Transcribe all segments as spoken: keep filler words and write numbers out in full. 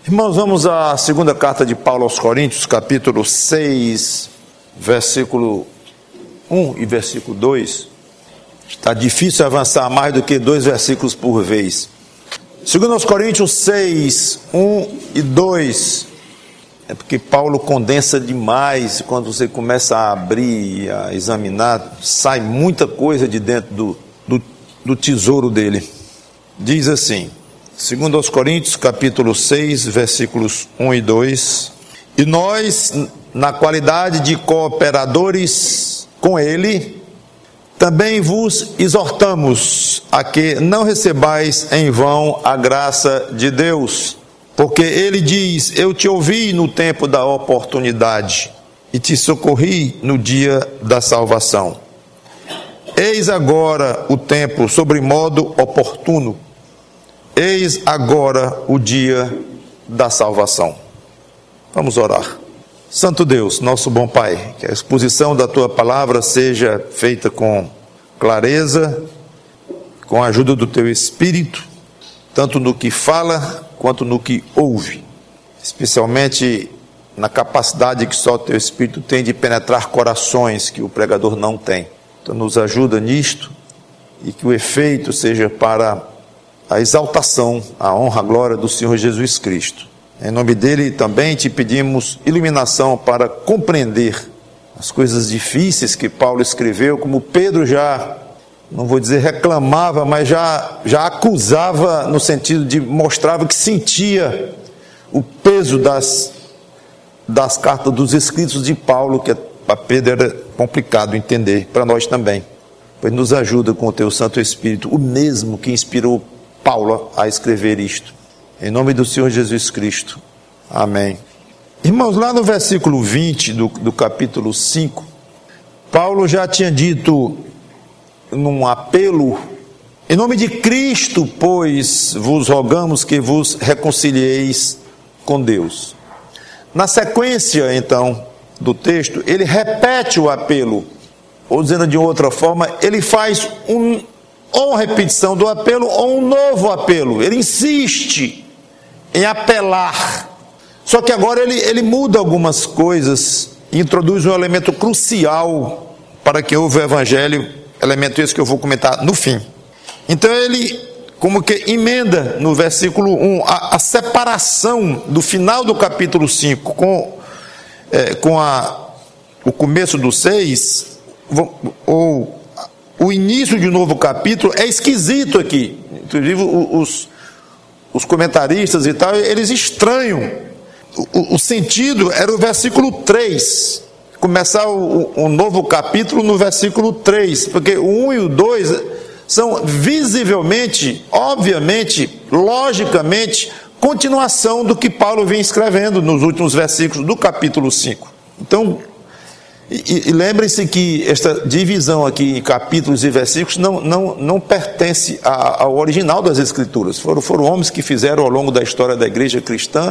Irmãos, vamos à segunda carta de Paulo aos Coríntios, capítulo seis, versículo um e versículo dois. Está difícil avançar mais do que dois versículos por vez. Segundo aos Coríntios seis, um e dois, é porque Paulo condensa demais. Quando você começa a abrir, a examinar, sai muita coisa de dentro do, do, do tesouro dele. Diz assim, segundo aos Coríntios, capítulo seis, versículos um e dois, e nós, na qualidade de cooperadores com ele, também vos exortamos a que não recebais em vão a graça de Deus, porque ele diz, eu te ouvi no tempo da oportunidade e te socorri no dia da salvação. Eis agora o tempo sobremodo oportuno, eis agora o dia da salvação. Vamos orar. Santo Deus, nosso bom Pai, que a exposição da Tua palavra seja feita com clareza, com a ajuda do Teu Espírito, tanto no que fala quanto no que ouve, especialmente na capacidade que só o Teu Espírito tem de penetrar corações que o pregador não tem. Então nos ajuda nisto e que o efeito seja para a exaltação, a honra, a glória do Senhor Jesus Cristo. Em nome dele também te pedimos iluminação para compreender as coisas difíceis que Paulo escreveu, como Pedro já, não vou dizer reclamava, mas já, já acusava no sentido de mostrava que sentia o peso das, das cartas, dos escritos de Paulo, que para Pedro era complicado entender, para nós também. Pois nos ajuda com o teu Santo Espírito, o mesmo que inspirou Paulo a escrever isto. Em nome do Senhor Jesus Cristo. Amém. Irmãos, lá no versículo vinte do, do capítulo cinco, Paulo já tinha dito num apelo, em nome de Cristo, pois, vos rogamos que vos reconcilieis com Deus. Na sequência, então, do texto, ele repete o apelo, ou dizendo de outra forma, ele faz um, ou uma repetição do apelo, ou um novo apelo. Ele insiste em apelar, só que agora ele, ele muda algumas coisas e introduz um elemento crucial para que ouve o evangelho, elemento esse que eu vou comentar no fim. Então ele como que emenda no versículo um a, a separação do final do capítulo cinco com, é, com a, o começo do seis, ou o início de um novo capítulo é esquisito aqui. Inclusive os Os comentaristas e tal, eles estranham. O, o sentido era o versículo três. Começar o, o novo capítulo no versículo três. Porque o um e o dois são visivelmente, obviamente, logicamente, continuação do que Paulo vem escrevendo nos últimos versículos do capítulo cinco. Então, e, e lembrem-se que esta divisão aqui em capítulos e versículos não, não, não pertence a, ao original das Escrituras. Foram, foram homens que fizeram ao longo da história da igreja cristã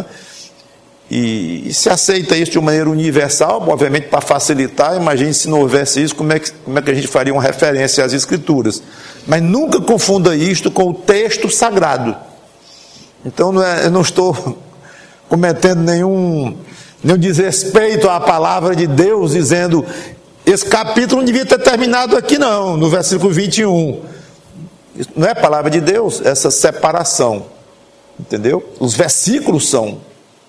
e, e se aceita isso de uma maneira universal, obviamente para facilitar. Imagine se não houvesse isso, como é, que, como é que a gente faria uma referência às Escrituras. Mas nunca confunda isto com o texto sagrado. Então não é, eu não estou cometendo nenhum... nenhum desrespeito à palavra de Deus, dizendo, esse capítulo não devia ter terminado aqui não, no versículo vinte e um. Isso não é a palavra de Deus, essa separação, entendeu? Os versículos são,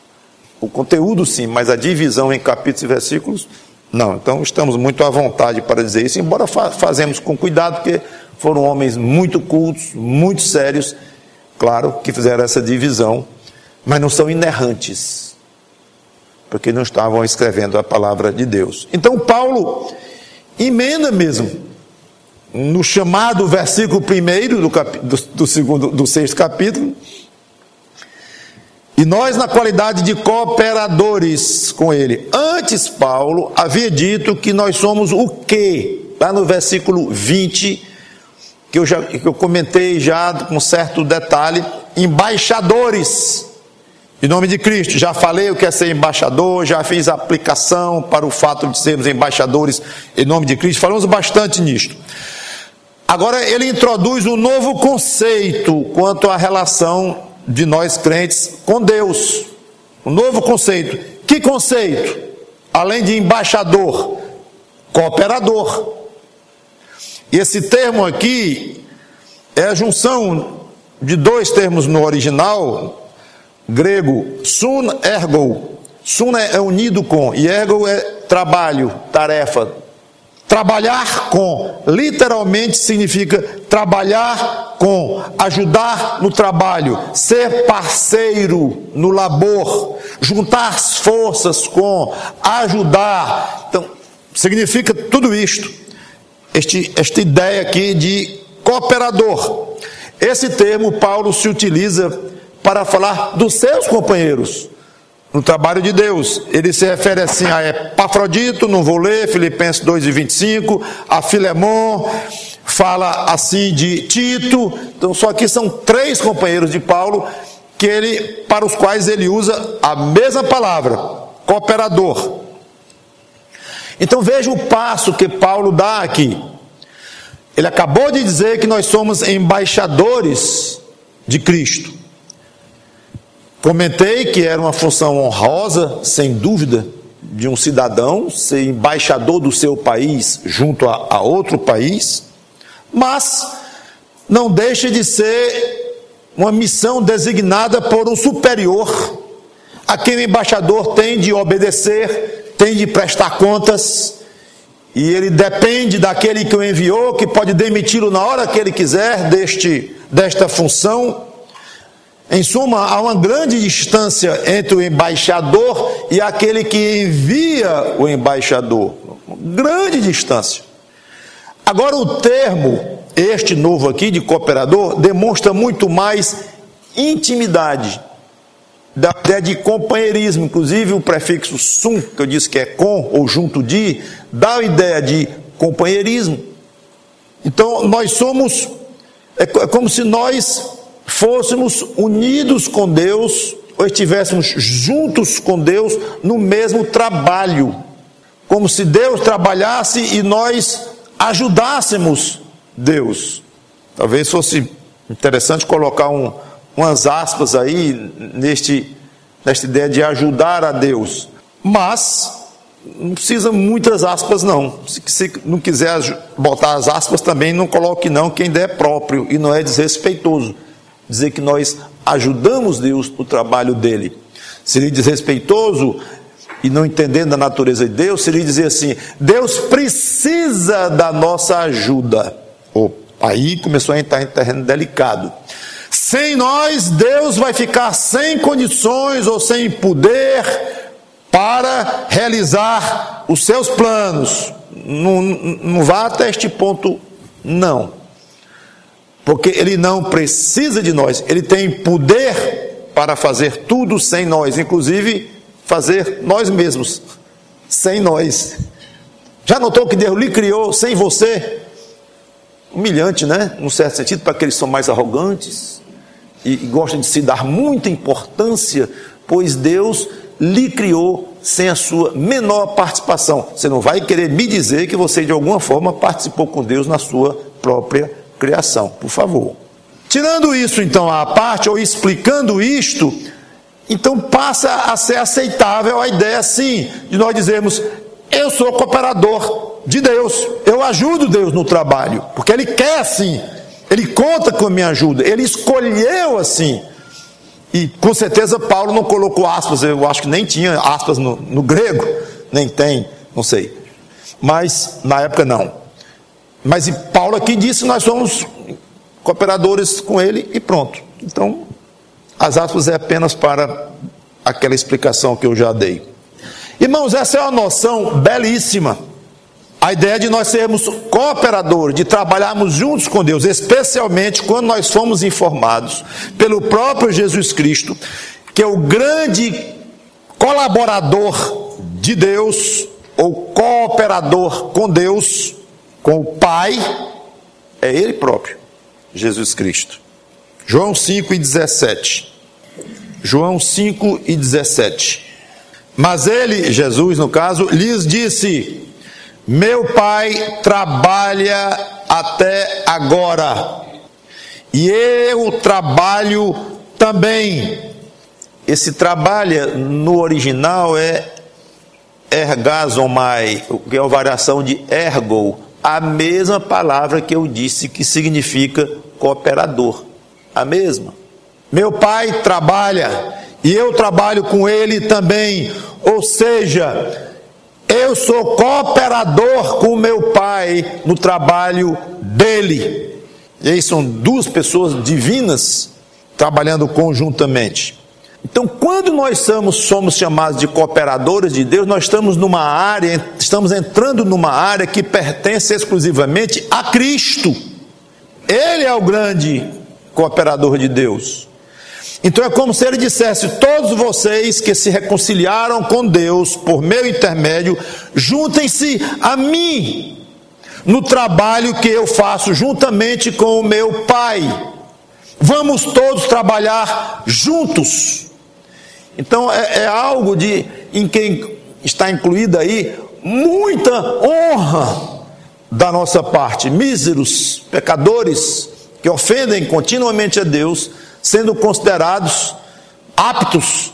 o conteúdo sim, mas a divisão em capítulos e versículos, não. Então estamos muito à vontade para dizer isso, embora fa- fazemos com cuidado, porque foram homens muito cultos, muito sérios, claro, que fizeram essa divisão, mas não são inerrantes, porque não estavam escrevendo a palavra de Deus. Então Paulo emenda mesmo no chamado versículo primeiro do, cap... do, do segundo, do sexto capítulo, e nós na qualidade de cooperadores com ele. Antes Paulo havia dito que nós somos o quê? Lá no versículo vinte, que eu, já, que eu comentei já com certo detalhe, embaixadores em nome de Cristo. Já falei o que é ser embaixador, já fiz a aplicação para o fato de sermos embaixadores em nome de Cristo, falamos bastante nisto. Agora ele introduz um novo conceito quanto à relação de nós crentes com Deus. um novo conceito. Que conceito? Além de embaixador, cooperador. E esse termo aqui é a junção de dois termos no original grego, sun ergo. Sun é unido com, e ergo é trabalho, tarefa. Trabalhar com, literalmente significa trabalhar com, ajudar no trabalho, ser parceiro no labor, juntar as forças com, ajudar. Então, significa tudo isto, este, esta ideia aqui de cooperador. Esse termo Paulo se utiliza para falar dos seus companheiros no trabalho de Deus. Ele se refere assim a Epafrodito, não vou ler, Filipenses dois e vinte e cinco, a Filemon, fala assim de Tito. Então só que são três companheiros de Paulo que ele, para os quais ele usa a mesma palavra, cooperador. Então veja o passo que Paulo dá aqui. Ele acabou de dizer que nós somos embaixadores de Cristo. Comentei que era uma função honrosa, sem dúvida, de um cidadão ser embaixador do seu país junto a, a outro país, mas não deixa de ser uma missão designada por um superior, a quem o embaixador tem de obedecer, tem de prestar contas, e ele depende daquele que o enviou, que pode demiti-lo na hora que ele quiser deste, desta função. Em suma, há uma grande distância entre o embaixador e aquele que envia o embaixador. Grande distância. Agora, o termo, este novo aqui, de cooperador, demonstra muito mais intimidade, da ideia de companheirismo. Inclusive, o prefixo sum, que eu disse que é com ou junto de, dá a ideia de companheirismo. Então, nós somos, é como se nós fôssemos unidos com Deus, ou estivéssemos juntos com Deus no mesmo trabalho, como se Deus trabalhasse e nós ajudássemos Deus. Talvez fosse interessante colocar um, umas aspas aí neste, nesta ideia de ajudar a Deus, mas não precisa muitas aspas não. Se, se não quiser botar as aspas também não coloque não, que ainda é próprio e não é desrespeitoso dizer que nós ajudamos Deus no trabalho dele. Seria desrespeitoso e não entendendo a natureza de Deus, seria dizer assim: Deus precisa da nossa ajuda. Oh, aí começou a entrar em terreno delicado. Sem nós, Deus vai ficar sem condições ou sem poder para realizar os seus planos. Não, não vá até este ponto, não. Porque Ele não precisa de nós, Ele tem poder para fazer tudo sem nós, inclusive fazer nós mesmos, sem nós. Já notou que Deus lhe criou sem você? Humilhante, né? Num certo sentido, para que eles são mais arrogantes e, e gostam de se dar muita importância, pois Deus lhe criou sem a sua menor participação. Você não vai querer me dizer que você de alguma forma participou com Deus na sua própria criação, por favor. Tirando isso então à parte, ou explicando isto, então passa a ser aceitável a ideia sim, de nós dizermos: eu sou cooperador de Deus, eu ajudo Deus no trabalho, porque Ele quer assim, Ele conta com a minha ajuda, Ele escolheu assim. E com certeza Paulo não colocou aspas, eu acho que nem tinha aspas no, no grego, nem tem, não sei, mas na época não. Mas Paulo aqui disse: nós somos cooperadores com ele e pronto. Então, as aspas é apenas para aquela explicação que eu já dei. Irmãos, essa é uma noção belíssima. A ideia de nós sermos cooperadores, de trabalharmos juntos com Deus, especialmente quando nós fomos informados pelo próprio Jesus Cristo, que é o grande colaborador de Deus, ou cooperador com Deus, com o Pai, é Ele próprio, Jesus Cristo. João cinco e dezessete. João cinco e dezessete. Mas Ele, Jesus no caso, lhes disse: meu Pai trabalha até agora, e eu trabalho também. Esse trabalha no original é ergazomai, que é a variação de ergo, a mesma palavra que eu disse que significa cooperador, a mesma. Meu pai trabalha e eu trabalho com ele também, ou seja, eu sou cooperador com meu pai no trabalho dele. E aí são duas pessoas divinas trabalhando conjuntamente. Então, quando nós somos, somos chamados de cooperadores de Deus, nós estamos numa área, estamos entrando numa área que pertence exclusivamente a Cristo. Ele é o grande cooperador de Deus. Então é como se ele dissesse: todos vocês que se reconciliaram com Deus por meu intermédio, juntem-se a mim no trabalho que eu faço juntamente com o meu Pai. Vamos todos trabalhar juntos. Então é, é algo de, em que está incluída aí muita honra da nossa parte. Míseros pecadores que ofendem continuamente a Deus, sendo considerados aptos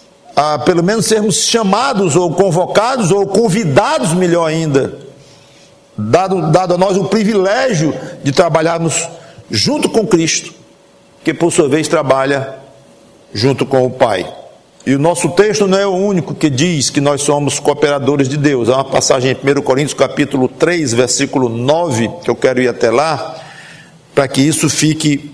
a pelo menos sermos chamados ou convocados ou convidados, melhor ainda, dado, dado a nós o privilégio de trabalharmos junto com Cristo, que por sua vez trabalha junto com o Pai. E o nosso texto não é o único que diz que nós somos cooperadores de Deus. Há uma passagem em primeira Coríntios capítulo três, versículo nove, que eu quero ir até lá, para que isso fique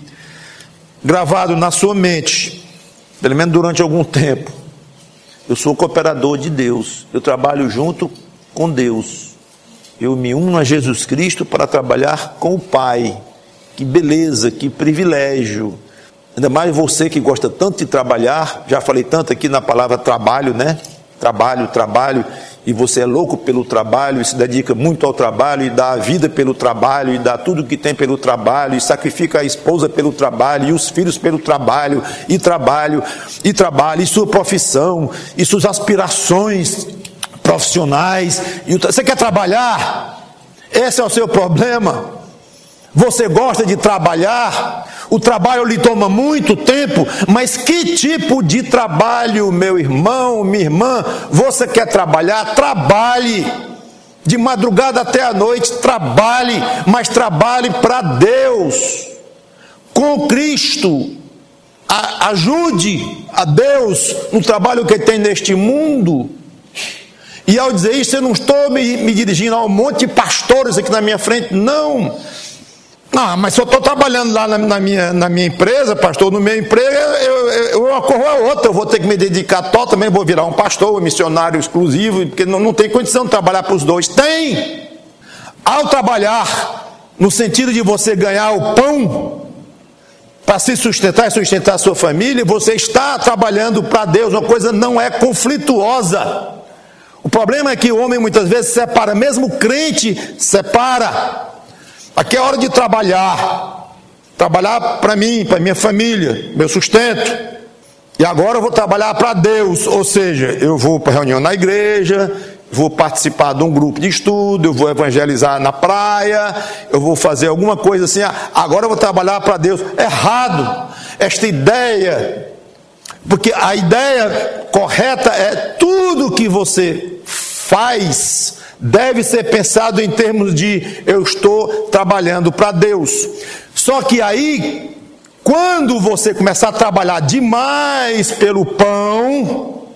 gravado na sua mente, pelo menos durante algum tempo. Eu sou cooperador de Deus, eu trabalho junto com Deus, eu me uno a Jesus Cristo para trabalhar com o Pai. Que beleza, que privilégio. Ainda mais você que gosta tanto de trabalhar, já falei tanto aqui na palavra trabalho, né? Trabalho, trabalho, e você é louco pelo trabalho, e se dedica muito ao trabalho, e dá a vida pelo trabalho, e dá tudo que tem pelo trabalho, e sacrifica a esposa pelo trabalho, e os filhos pelo trabalho, e trabalho, e trabalho, e sua profissão, e suas aspirações profissionais. E o tra... Você quer trabalhar? Esse é o seu problema. Você gosta de trabalhar? O trabalho lhe toma muito tempo, mas que tipo de trabalho, meu irmão, minha irmã, você quer trabalhar? Trabalhe, de madrugada até a noite, trabalhe, mas trabalhe para Deus, com Cristo. A, ajude a Deus no trabalho que tem neste mundo. E ao dizer isso, eu não estou me, me dirigindo a um monte de pastores aqui na minha frente, não. Ah, mas se eu estou trabalhando lá na, na, minha, na minha empresa, pastor, no meu emprego, eu, eu, eu acorro a outra, eu vou ter que me dedicar totalmente, vou virar um pastor, um missionário exclusivo, porque não, não tem condição de trabalhar para os dois. Tem! Ao trabalhar, no sentido de você ganhar o pão, para se sustentar e sustentar a sua família, você está trabalhando para Deus, uma coisa não é conflituosa. O problema é que o homem muitas vezes separa, mesmo crente separa. Aqui é hora de trabalhar, trabalhar para mim, para minha família, meu sustento. E agora eu vou trabalhar para Deus, ou seja, eu vou para reunião na igreja, vou participar de um grupo de estudo, eu vou evangelizar na praia, eu vou fazer alguma coisa assim, agora eu vou trabalhar para Deus. Errado esta ideia, porque a ideia correta é tudo que você faz deve ser pensado em termos de eu estou trabalhando para Deus. Só que aí, quando você começar a trabalhar demais pelo pão,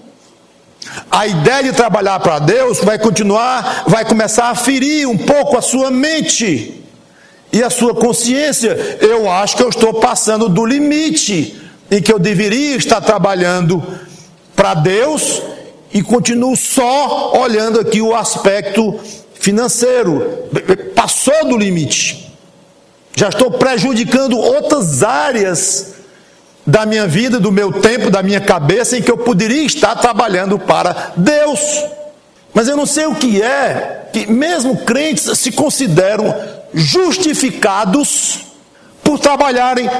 a ideia de trabalhar para Deus vai continuar, vai começar a ferir um pouco a sua mente e a sua consciência. Eu acho que eu estou passando do limite em que eu deveria estar trabalhando para Deus e continuo só olhando aqui o aspecto financeiro. Passou do limite. Já estou prejudicando outras áreas da minha vida, do meu tempo, da minha cabeça, em que eu poderia estar trabalhando para Deus. Mas eu não sei o que é que mesmo crentes se consideram justificados por trabalharem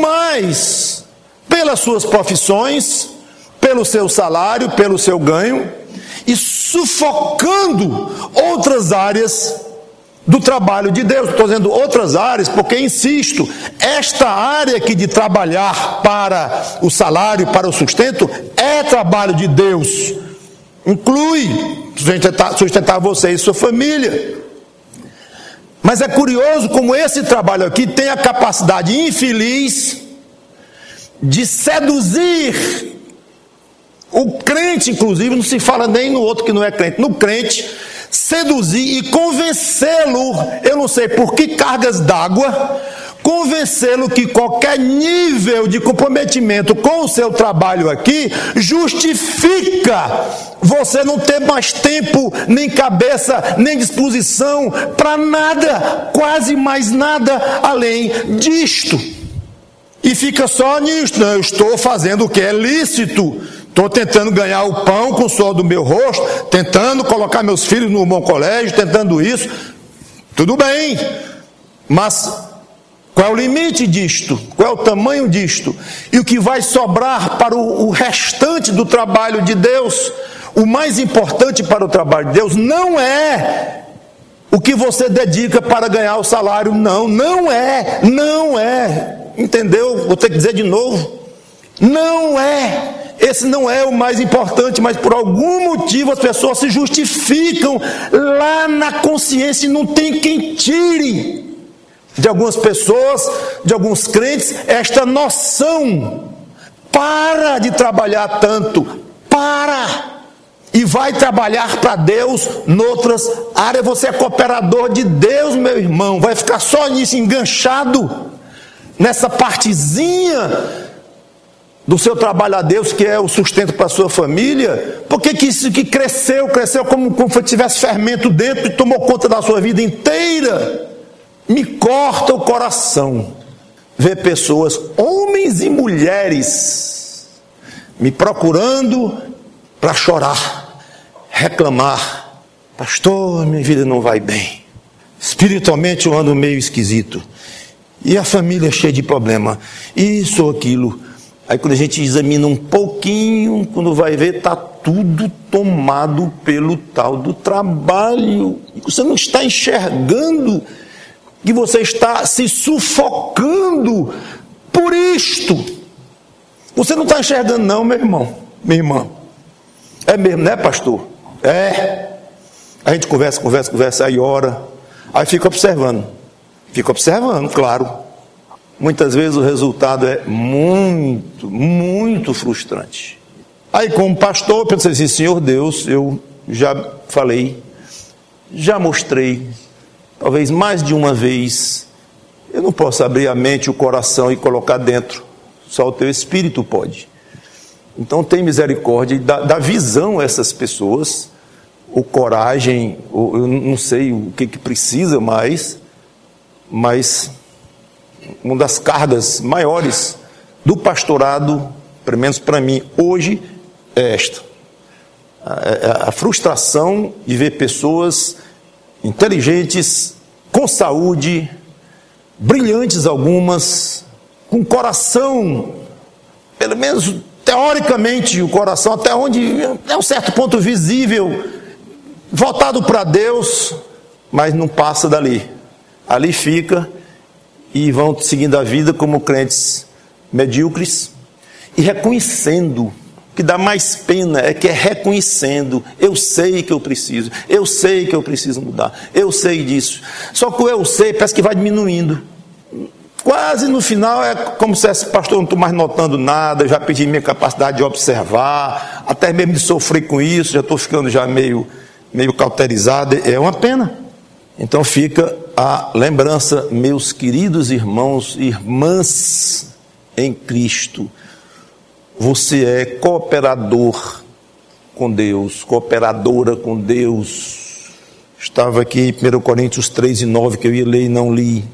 demais pelas suas profissões, pelo seu salário, pelo seu ganho, e sufocando outras áreas do trabalho de Deus. Estou dizendo outras áreas, porque, insisto, esta área aqui de trabalhar para o salário, para o sustento, é trabalho de Deus. Inclui sustentar, sustentar você e sua família. Mas é curioso como esse trabalho aqui tem a capacidade infeliz de seduzir o crente, inclusive, não se fala nem no outro que não é crente, no crente, seduzir e convencê-lo, eu não sei por que cargas d'água, convencê-lo que qualquer nível de comprometimento com o seu trabalho aqui justifica você não ter mais tempo, nem cabeça, nem disposição para nada, quase mais nada além disto. E fica só nisto, não, eu estou fazendo o que é lícito, estou tentando ganhar o pão com o suor do meu rosto, tentando colocar meus filhos no bom colégio, tentando isso, tudo bem, mas qual é o limite disto? Qual é o tamanho disto? E o que vai sobrar para o, o restante do trabalho de Deus? O mais importante para o trabalho de Deus não é o que você dedica para ganhar o salário, não, não é, não é, entendeu? Vou ter que dizer de novo, não é. Esse não é o mais importante, mas por algum motivo as pessoas se justificam lá na consciência e não tem quem tire de algumas pessoas, de alguns crentes, esta noção. Para de trabalhar tanto, para, e vai trabalhar para Deus noutras áreas. Você é cooperador de Deus, meu irmão, vai ficar só nisso, enganchado nessa partezinha do seu trabalho a Deus, que é o sustento para a sua família. Porque que isso que cresceu, cresceu como, como se tivesse fermento dentro e tomou conta da sua vida inteira. Me corta o coração ver pessoas, homens e mulheres, me procurando para chorar, reclamar: pastor, minha vida não vai bem, espiritualmente eu ando meio esquisito, e a família cheia de problema, isso ou aquilo. Aí quando a gente examina um pouquinho, quando vai ver, está tudo tomado pelo tal do trabalho. Você não está enxergando que você está se sufocando por isto. Você não está enxergando não, meu irmão, minha irmã. É mesmo, né, pastor? É. A gente conversa, conversa, conversa, aí ora, aí fica observando. Fica observando, claro. Muitas vezes o resultado é muito, muito frustrante. Aí como pastor, eu pensei assim: Senhor Deus, eu já falei, já mostrei, talvez mais de uma vez, eu não posso abrir a mente, o coração e colocar dentro, só o teu Espírito pode. Então tem misericórdia e dá, dá visão a essas pessoas, ou coragem, ou eu não sei o que, que precisa mais, mas uma das cargas maiores do pastorado, pelo menos para mim, hoje, é esta. A, a, a frustração de ver pessoas inteligentes, com saúde, brilhantes algumas, com coração, pelo menos teoricamente, o coração, até onde é um certo ponto visível, voltado para Deus, mas não passa dali. Ali fica e vão seguindo a vida como crentes medíocres e reconhecendo. O que dá mais pena é que é reconhecendo: eu sei que eu preciso, eu sei que eu preciso mudar, eu sei disso. Só que o eu sei parece que vai diminuindo. Quase no final é como se esse pastor, não estou mais notando nada, já perdi minha capacidade de observar, até mesmo de sofrer com isso, já estou ficando já meio, meio cauterizado. É uma pena. Então fica a lembrança, meus queridos irmãos e irmãs em Cristo, você é cooperador com Deus, cooperadora com Deus. Estava aqui em primeira Coríntios três e nove, que eu ia ler e não li.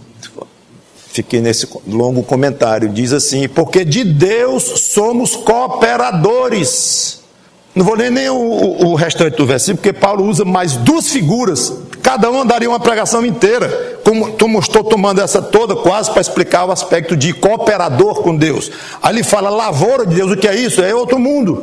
Fiquei nesse longo comentário. Diz assim: porque de Deus somos cooperadores. Não vou ler nem o, o, o restante do versículo, porque Paulo usa mais duas figuras. Cada um daria uma pregação inteira. Como, como estou tomando essa toda quase para explicar o aspecto de cooperador com Deus. Aí ele fala lavoura de Deus. O que é isso? É outro mundo.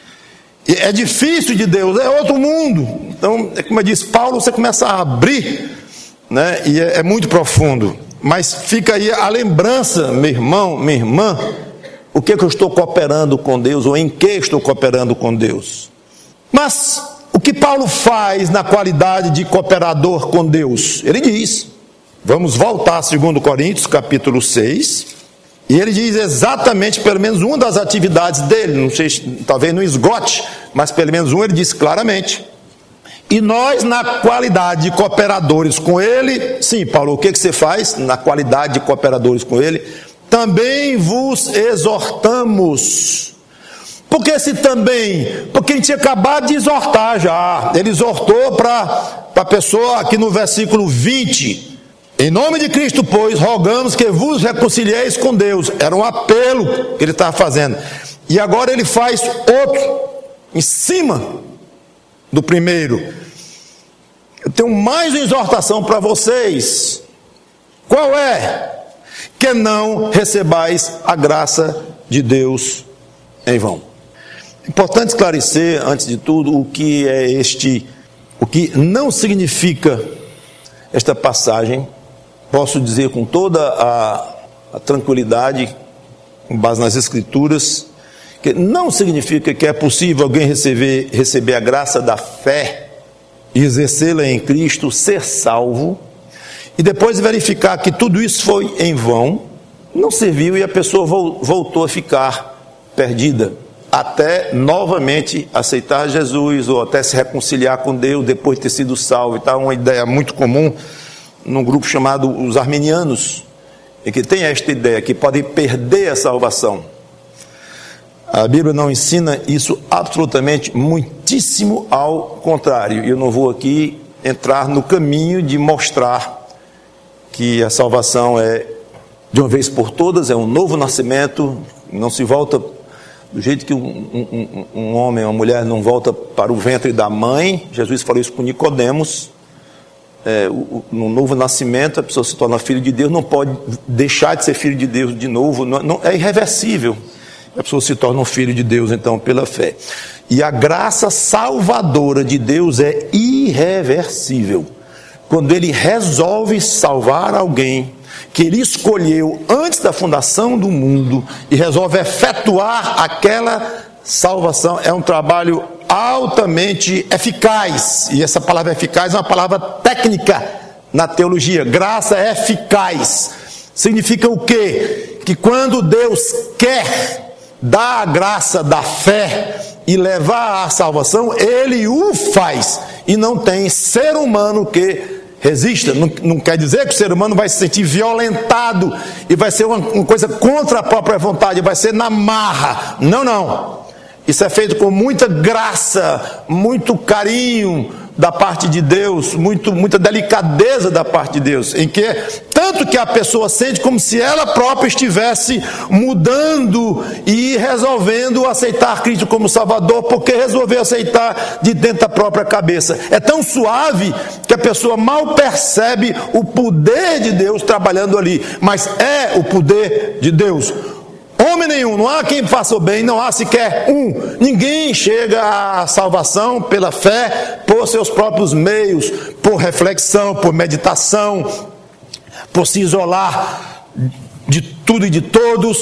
É difícil de Deus, é outro mundo. Então, como eu disse, Paulo, você começa a abrir né? E é, é muito profundo. Mas fica aí a lembrança, meu irmão, minha irmã, o que, que eu estou cooperando com Deus, ou em que estou cooperando com Deus. Mas o que Paulo faz na qualidade de cooperador com Deus? Ele diz, vamos voltar a dois Coríntios, capítulo seis, e ele diz exatamente, pelo menos uma das atividades dele, não sei, talvez não esgote, mas pelo menos um ele diz claramente. E nós, na qualidade de cooperadores com ele, sim, Paulo, o que, que você faz na qualidade de cooperadores com ele? Também vos exortamos. Por que esse também? Porque ele tinha acabado de exortar já. Ele exortou para a pessoa aqui no versículo vinte. Em nome de Cristo, pois, rogamos que vos reconcilieis com Deus. Era um apelo que ele estava fazendo. E agora ele faz outro, em cima do primeiro. Eu tenho mais uma exortação para vocês. Qual é? Que não recebais a graça de Deus em vão. Importante esclarecer, antes de tudo, o que é este, o que não significa esta passagem. Posso dizer com toda a, a tranquilidade, com base nas Escrituras, que não significa que é possível alguém receber, receber a graça da fé e exercê-la em Cristo, ser salvo, e depois verificar que tudo isso foi em vão, não serviu e a pessoa voltou a ficar perdida, até novamente aceitar Jesus, ou até se reconciliar com Deus depois de ter sido salvo. Está uma ideia muito comum num grupo chamado os arminianos, e que tem esta ideia, que podem perder a salvação. A Bíblia não ensina isso absolutamente, muitíssimo ao contrário. Eu não vou aqui entrar no caminho de mostrar que a salvação é de uma vez por todas, é um novo nascimento, não se volta do jeito que um, um, um homem, uma mulher não volta para o ventre da mãe. Jesus falou isso com Nicodemos. É, o, no novo nascimento a pessoa se torna filho de Deus, não pode deixar de ser filho de Deus de novo, não, não, é irreversível. A pessoa se torna um filho de Deus, então, pela fé. E a graça salvadora de Deus é irreversível. Quando Ele resolve salvar alguém que Ele escolheu antes da fundação do mundo e resolve efetuar aquela salvação, é um trabalho altamente eficaz. E essa palavra eficaz é uma palavra técnica na teologia. Graça é eficaz. Significa o quê? Que quando Deus quer dar a graça da fé e levar à salvação, Ele o faz, e não tem ser humano que resista. Não, não quer dizer que o ser humano vai se sentir violentado e vai ser uma, uma coisa contra a própria vontade, vai ser na marra. Não, não. Isso é feito com muita graça, muito carinho da parte de Deus, muito, muita delicadeza da parte de Deus, em que tanto que a pessoa sente como se ela própria estivesse mudando e resolvendo aceitar Cristo como Salvador, porque resolveu aceitar de dentro da própria cabeça. É tão suave que a pessoa mal percebe o poder de Deus trabalhando ali, mas é o poder de Deus. Homem nenhum, não há quem faça o bem, não há sequer um. Ninguém chega à salvação pela fé, por seus próprios meios, por reflexão, por meditação, por se isolar de tudo e de todos,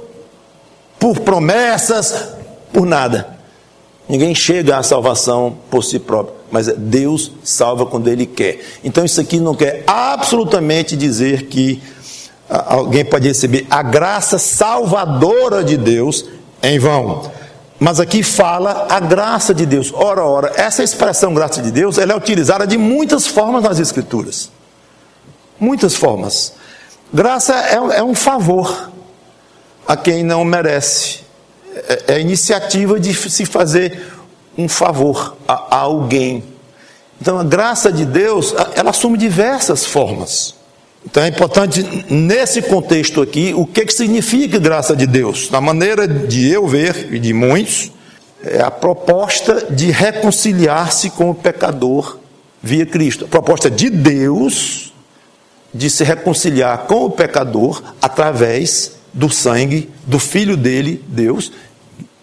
por promessas, por nada. Ninguém chega à salvação por si próprio, mas Deus salva quando Ele quer. Então isso aqui não quer absolutamente dizer que alguém pode receber a graça salvadora de Deus em vão. Mas aqui fala a graça de Deus. Ora, ora, essa expressão graça de Deus, ela é utilizada de muitas formas nas Escrituras. Muitas formas. Graça é, é um favor a quem não merece. É, é a iniciativa de se fazer um favor a, a alguém. Então a graça de Deus, ela assume diversas formas. Então é importante, nesse contexto aqui, o que, que significa graça de Deus? Na maneira de eu ver, e de muitos, é a proposta de reconciliar-se com o pecador via Cristo. A proposta de Deus de se reconciliar com o pecador através do sangue do Filho dele, Deus,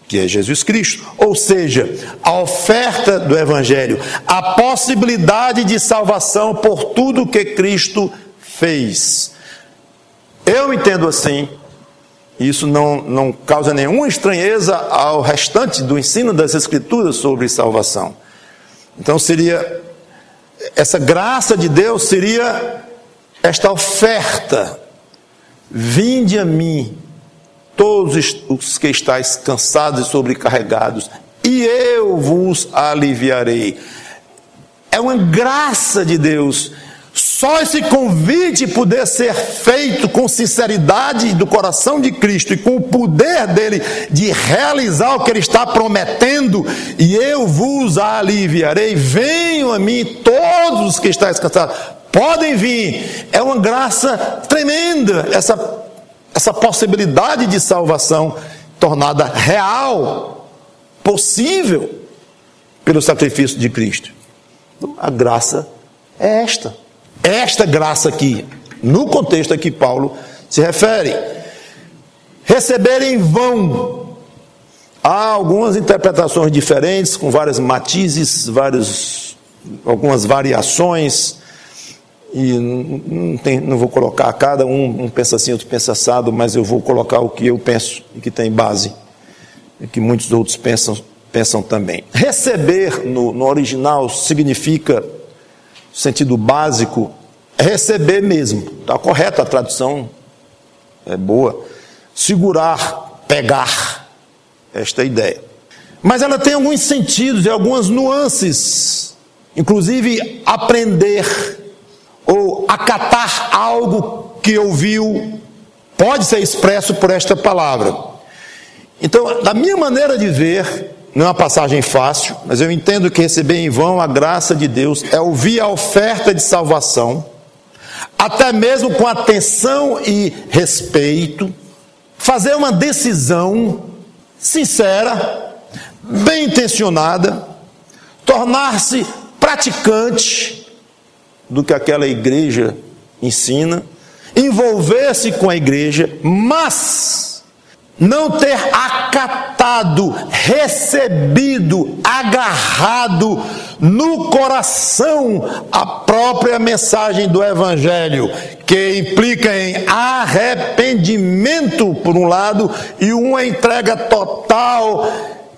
que é Jesus Cristo. Ou seja, a oferta do Evangelho, a possibilidade de salvação por tudo que Cristo fez. Eu entendo assim, isso não, não causa nenhuma estranheza ao restante do ensino das Escrituras sobre salvação. Então seria, essa graça de Deus seria esta oferta: vinde a mim, todos os que estáis cansados e sobrecarregados, e eu vos aliviarei. É uma graça de Deus. Só esse convite poder ser feito com sinceridade do coração de Cristo e com o poder dele de realizar o que ele está prometendo, e eu vos aliviarei, venham a mim todos os que estáis cansados, podem vir. É uma graça tremenda, essa, essa possibilidade de salvação tornada real, possível, pelo sacrifício de Cristo. Então, a graça é esta. Esta graça aqui, no contexto a que Paulo se refere. Receber em vão. Há algumas interpretações diferentes, com vários matizes, vários, algumas variações, e não, tem, não vou colocar cada um, um pensa assim, outro pensa assado, mas eu vou colocar o que eu penso e que tem base, e que muitos outros pensam, pensam também. Receber, no, no original, significa, sentido básico, é receber mesmo. Está correta a tradução, é boa. Segurar, pegar, esta é a ideia. Mas ela tem alguns sentidos e algumas nuances, inclusive aprender ou acatar algo que ouviu, pode ser expresso por esta palavra. Então, da minha maneira de ver, não é uma passagem fácil, mas eu entendo que receber em vão a graça de Deus é ouvir a oferta de salvação, até mesmo com atenção e respeito, fazer uma decisão sincera, bem intencionada, tornar-se praticante do que aquela igreja ensina, envolver-se com a igreja, mas não ter acatado, recebido, agarrado no coração a própria mensagem do Evangelho, que implica em arrependimento por um lado e uma entrega total,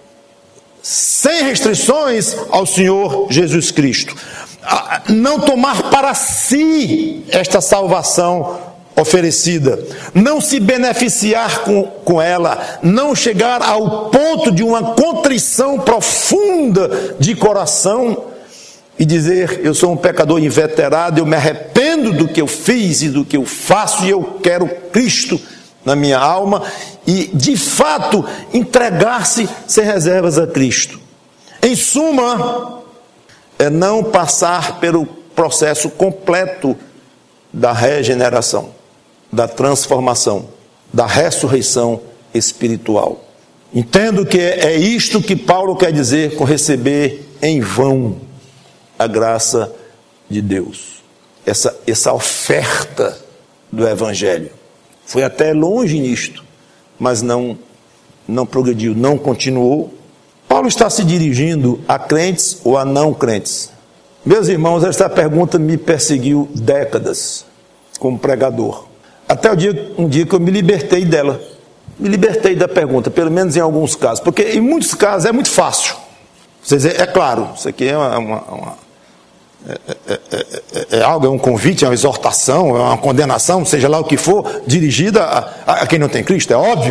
sem restrições, ao Senhor Jesus Cristo. Não tomar para si esta salvação oferecida, não se beneficiar com, com ela, não chegar ao ponto de uma contrição profunda de coração e dizer: eu sou um pecador inveterado, eu me arrependo do que eu fiz e do que eu faço e eu quero Cristo na minha alma, e de fato entregar-se sem reservas a Cristo. Em suma, é não passar pelo processo completo da regeneração, da transformação, da ressurreição espiritual. Entendo que é isto que Paulo quer dizer com receber em vão a graça de Deus. Essa, essa oferta do Evangelho. Foi até longe nisto, mas não, não progrediu, não continuou. Paulo está se dirigindo a crentes ou a não crentes? Meus irmãos, esta pergunta me perseguiu décadas como pregador. Até o dia, um dia que eu me libertei dela. Me libertei da pergunta, pelo menos em alguns casos. Porque em muitos casos é muito fácil. Você dizer, é claro, isso aqui é, uma, uma, uma, é, é, é, é algo, é um convite, é uma exortação, é uma condenação, seja lá o que for, dirigida a, a quem não tem Cristo, é óbvio.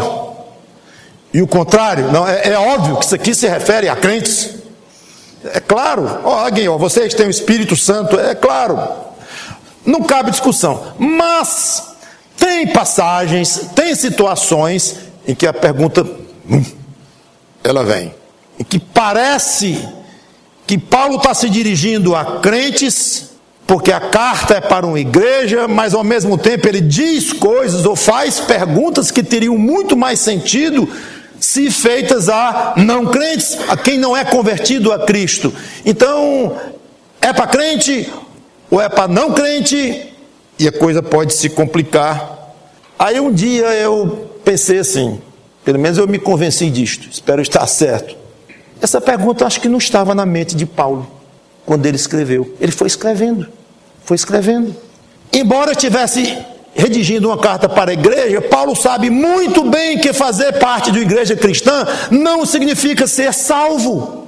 E o contrário, não, é, é óbvio que isso aqui se refere a crentes. É claro, ó, alguém, ó, vocês têm o Espírito Santo, é claro. Não cabe discussão. Mas tem passagens, tem situações em que a pergunta, hum, ela vem. Em que parece que Paulo está se dirigindo a crentes, porque a carta é para uma igreja, mas ao mesmo tempo ele diz coisas ou faz perguntas que teriam muito mais sentido se feitas a não crentes, a quem não é convertido a Cristo. Então, é para crente ou é para não crente? E a coisa pode se complicar. Aí um dia eu pensei assim, Pelo menos eu me convenci disto, espero estar certo. Essa pergunta acho que não estava na mente de Paulo, quando ele escreveu. Ele foi escrevendo, foi escrevendo. Embora estivesse redigindo uma carta para a igreja, Paulo sabe muito bem que fazer parte de uma igreja cristã não significa ser salvo.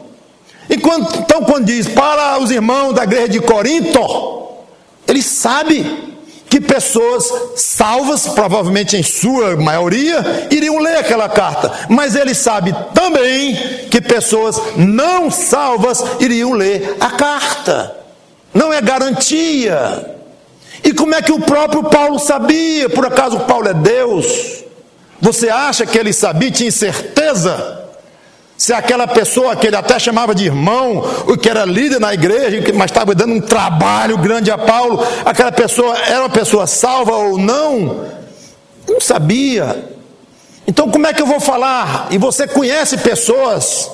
Então, quando diz para os irmãos da igreja de Corinto, ele sabe que pessoas salvas, provavelmente em sua maioria, iriam ler aquela carta. Mas ele sabe também que pessoas não salvas iriam ler a carta. Não é garantia. E como é que o próprio Paulo sabia? Por acaso Paulo é Deus? Você acha que ele sabia, tinha certeza? Se aquela pessoa que ele até chamava de irmão, o que era líder na igreja, mas estava dando um trabalho grande a Paulo, aquela pessoa era uma pessoa salva ou não? Não sabia. Então como é que eu vou falar? E você conhece pessoas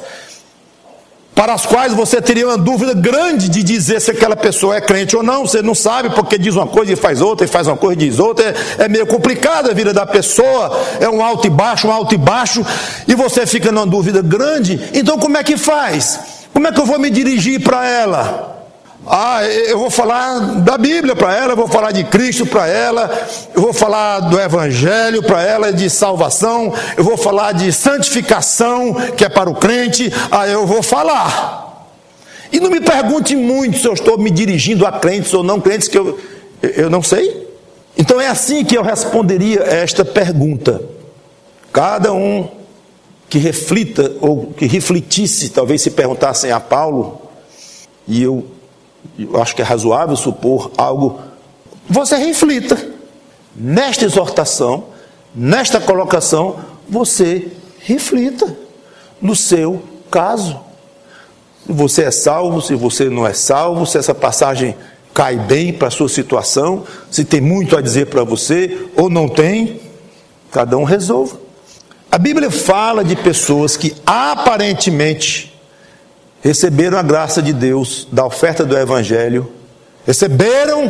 para as quais você teria uma dúvida grande de dizer se aquela pessoa é crente ou não. Você não sabe, porque diz uma coisa e faz outra, e faz uma coisa e diz outra. É, é meio complicada a vida da pessoa, é um alto e baixo, um alto e baixo, e você fica numa dúvida grande. Então como é que faz? Como é que eu vou me dirigir para ela? Ah, eu vou falar da Bíblia para ela, eu vou falar de Cristo para ela, eu vou falar do Evangelho para ela, de salvação, eu vou falar de santificação, que é para o crente. Ah, eu vou falar. E não me pergunte muito se eu estou me dirigindo a crentes ou não crentes, que eu, eu não sei. Então é assim que eu responderia a esta pergunta. Cada um que reflita, ou que refletisse, talvez se perguntassem a Paulo, e eu eu acho que é razoável supor algo, você reflita nesta exortação, nesta colocação, você reflita no seu caso. Se você é salvo, se você não é salvo, se essa passagem cai bem para a sua situação, se tem muito a dizer para você ou não tem, cada um resolva. A Bíblia fala de pessoas que aparentemente receberam a graça de Deus, da oferta do Evangelho, receberam,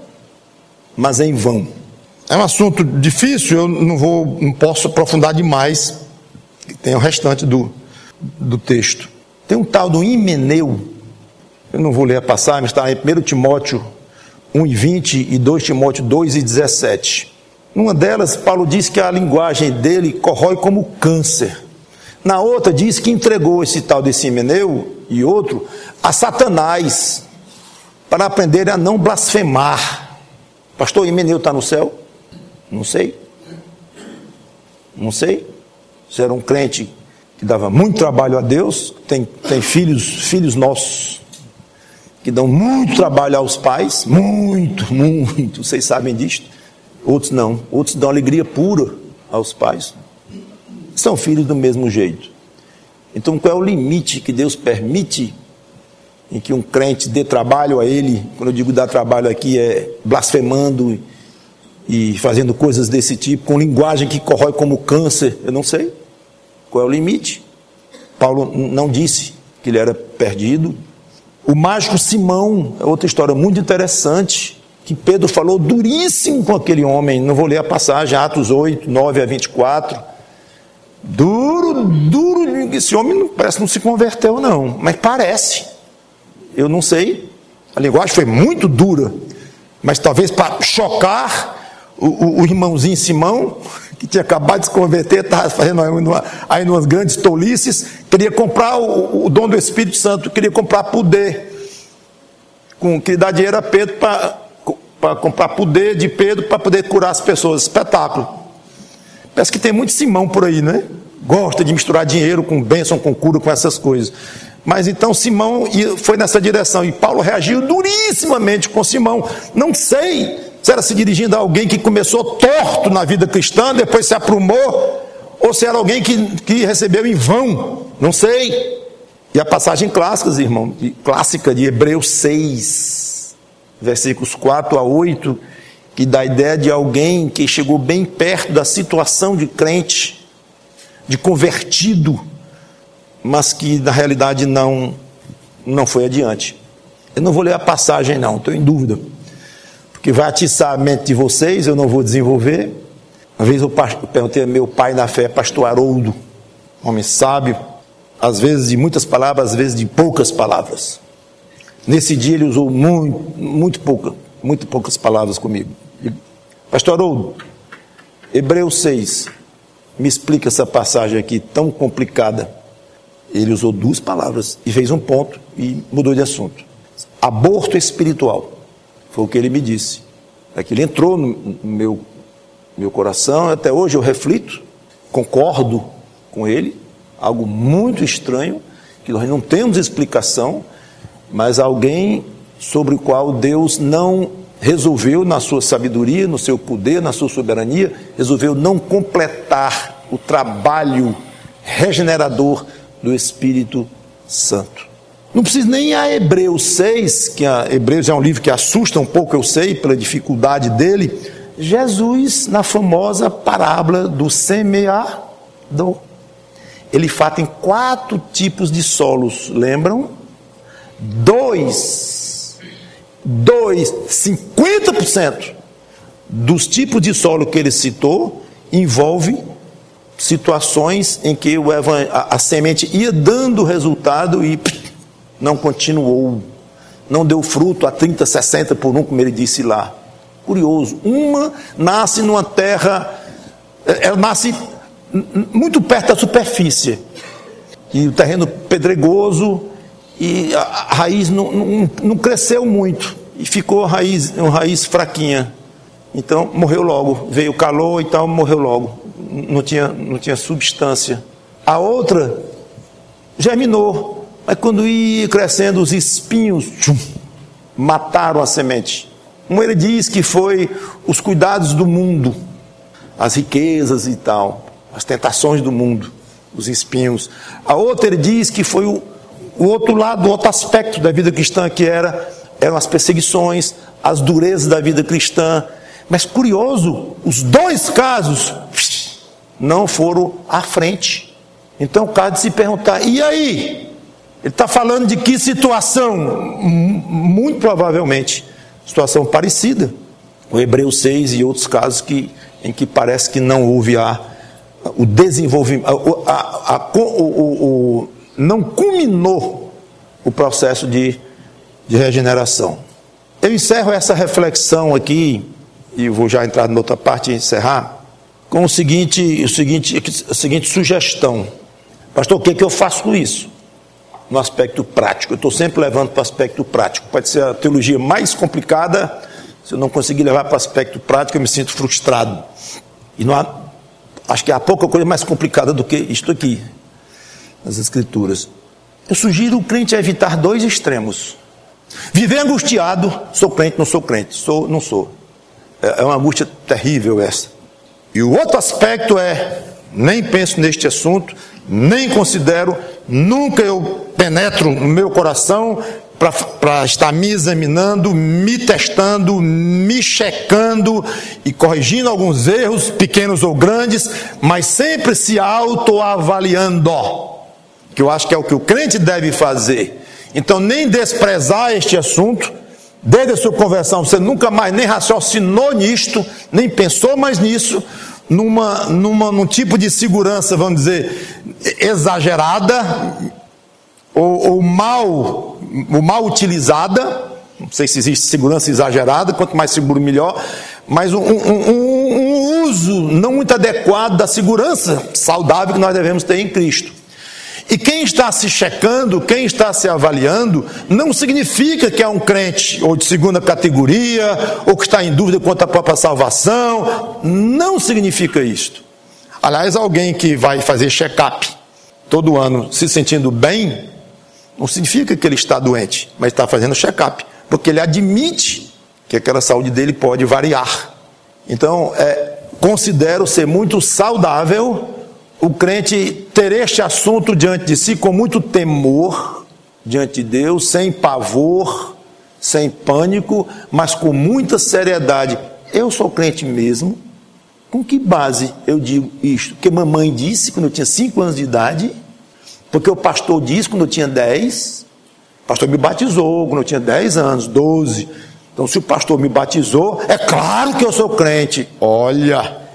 mas em vão. É um assunto difícil, eu não vou, não posso aprofundar demais, tem o restante do, do texto. Tem um tal do Himeneu, eu não vou ler a passagem, mas está em primeiro Timóteo um e vinte e dois Timóteo dois e dezessete. Numa delas, Paulo diz que a linguagem dele corrói como câncer. Na outra diz que entregou esse tal desse Himeneu e outro a Satanás para aprender a não blasfemar. Pastor, Himeneu está no céu? Não sei. Não sei. Se era um crente que dava muito trabalho a Deus, tem, tem filhos, filhos nossos que dão muito trabalho aos pais, muito, muito, vocês sabem disto. Outros não, outros dão alegria pura aos pais. São filhos do mesmo jeito. Então qual é o limite que Deus permite em que um crente dê trabalho a ele? Quando eu digo dar trabalho aqui é blasfemando e fazendo coisas desse tipo, com linguagem que corrói como câncer. Eu não sei qual é o limite. Paulo não disse que ele era perdido. O mágico Simão é outra história muito interessante, que Pedro falou duríssimo com aquele homem. Não vou ler a passagem, Atos oito, nove a vinte e quatro. Duro, duro, esse homem não, parece que não se converteu não, mas parece, eu não sei, a linguagem foi muito dura, mas talvez para chocar o, o, o irmãozinho Simão, que tinha acabado de se converter, estava fazendo aí, uma, aí umas grandes tolices, queria comprar o, o dom do Espírito Santo, queria comprar poder, com, queria dar dinheiro a Pedro para comprar poder de Pedro para poder curar as pessoas, espetáculo. Parece que tem muito Simão por aí, né? Gosta de misturar dinheiro com bênção, com cura, com essas coisas. Mas então Simão foi nessa direção. E Paulo reagiu durissimamente com Simão. Não sei se era se dirigindo a alguém que começou torto na vida cristã, depois se aprumou, ou se era alguém que, que recebeu em vão. Não sei. E a passagem clássica, irmão, clássica de Hebreus seis, versículos quatro a oito, que dá a ideia de alguém que chegou bem perto da situação de crente, de convertido, mas que na realidade não, não foi adiante. Eu não vou ler a passagem não, estou em dúvida, porque vai atiçar a mente de vocês, eu não vou desenvolver. Uma vez eu perguntei a meu pai na fé, pastor Haroldo, homem sábio, às vezes de muitas palavras, às vezes de poucas palavras. Nesse dia ele usou muito, muito, pouca, muito poucas palavras comigo. Pastor Haroldo, Hebreus seis, me explica essa passagem aqui tão complicada. Ele usou duas palavras e fez um ponto e mudou de assunto. Aborto espiritual, foi o que ele me disse. É que ele entrou no meu, meu coração, até hoje eu reflito, concordo com ele, algo muito estranho, que nós não temos explicação, mas alguém sobre o qual Deus não resolveu, na sua sabedoria, no seu poder, na sua soberania, resolveu não completar o trabalho regenerador do Espírito Santo. Não precisa nem ir a Hebreus seis, que a Hebreus é um livro que assusta um pouco, eu sei, pela dificuldade dele. Jesus, na famosa parábola do semeador, ele fala em quatro tipos de solos, lembram? Dois, dois, cinquenta por cento dos tipos de solo que ele citou envolve situações em que o evan- a, a semente ia dando resultado e pff, não continuou, não deu fruto a trinta, sessenta por um, como ele disse lá. Curioso, uma nasce numa terra, ela nasce muito perto da superfície, e o terreno pedregoso, e a, a raiz não, não, não cresceu muito, e ficou a raiz, uma raiz fraquinha, então morreu logo, veio o calor e tal, morreu logo, não tinha, não tinha substância. A outra germinou, mas quando ia crescendo os espinhos, tchum, mataram a semente. Um ele diz que foi os cuidados do mundo, as riquezas e tal, as tentações do mundo, os espinhos. A outra ele diz que foi o, o outro lado, o outro aspecto da vida cristã, que era, eram as perseguições, as durezas da vida cristã. Mas curioso, os dois casos não foram à frente. Então o caso de se perguntar, e aí? Ele está falando de que situação? Muito provavelmente situação parecida com Hebreus seis e outros casos que, em que parece que não houve a, o desenvolvimento, a, a, a, o, o, o, não culminou o processo de, de regeneração. Eu encerro essa reflexão aqui, e vou já entrar na outra parte e encerrar, com o seguinte, o seguinte, a seguinte sugestão. Pastor, o que, é que eu faço com isso? No aspecto prático, eu estou sempre levando para o aspecto prático. Pode ser a teologia mais complicada, se eu não conseguir levar para o aspecto prático, eu me sinto frustrado. E não há, acho que há pouca coisa mais complicada do que isto aqui, nas Escrituras. Eu sugiro o crente a evitar dois extremos. Viver angustiado, sou crente, não sou crente, sou, não sou. É uma angústia terrível essa. E o outro aspecto é, nem penso neste assunto, nem considero, nunca eu penetro no meu coração para estar me examinando, me testando, me checando e corrigindo alguns erros, pequenos ou grandes, mas sempre se autoavaliando, que eu acho que é o que o crente deve fazer. Então nem desprezar este assunto, desde a sua conversão você nunca mais nem raciocinou nisto, nem pensou mais nisso, numa, numa, num tipo de segurança, vamos dizer, exagerada, ou, ou mal, ou mal utilizada. Não sei se existe segurança exagerada, quanto mais seguro melhor, mas um, um, um, um uso não muito adequado da segurança saudável que nós devemos ter em Cristo. E quem está se checando, quem está se avaliando, não significa que é um crente ou de segunda categoria, ou que está em dúvida quanto à própria salvação. Não significa isto. Aliás, alguém que vai fazer check-up todo ano se sentindo bem, não significa que ele está doente, mas está fazendo check-up, porque ele admite que aquela saúde dele pode variar. Então, é, considero ser muito saudável o crente ter este assunto diante de si com muito temor diante de Deus, sem pavor, sem pânico, mas com muita seriedade. Eu sou crente mesmo? Com que base eu digo isto? Porque mamãe disse quando eu tinha cinco anos de idade, porque o pastor disse quando eu tinha dez, o pastor me batizou quando eu tinha dez anos, doze. Então se o pastor me batizou, é claro que eu sou crente. Olha,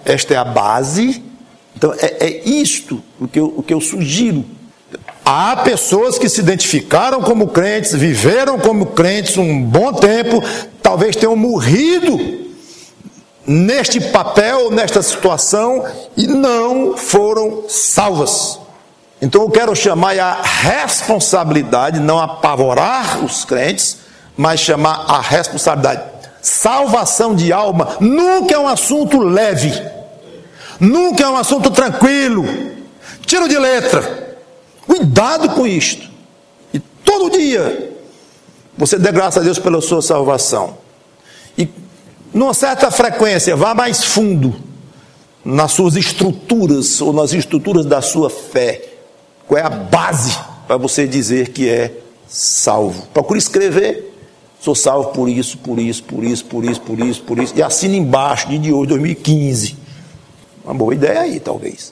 esta é a base. Então é, é isto o que, eu, o que eu sugiro. Há pessoas que se identificaram como crentes, viveram como crentes um bom tempo, talvez tenham morrido neste papel, nesta situação, e não foram salvas. Então eu quero chamar a responsabilidade, não apavorar os crentes, mas chamar a responsabilidade. Salvação de alma nunca é um assunto leve, nunca é um assunto tranquilo. Tiro de letra. Cuidado com isto. E todo dia você dê graças a Deus pela sua salvação. E numa certa frequência, vá mais fundo nas suas estruturas, ou nas estruturas da sua fé. Qual é a base para você dizer que é salvo? Procure escrever. Sou salvo por isso, por isso, por isso, por isso, por isso, por isso. E assina embaixo, de hoje, dois mil e quinze. Uma boa ideia aí, talvez.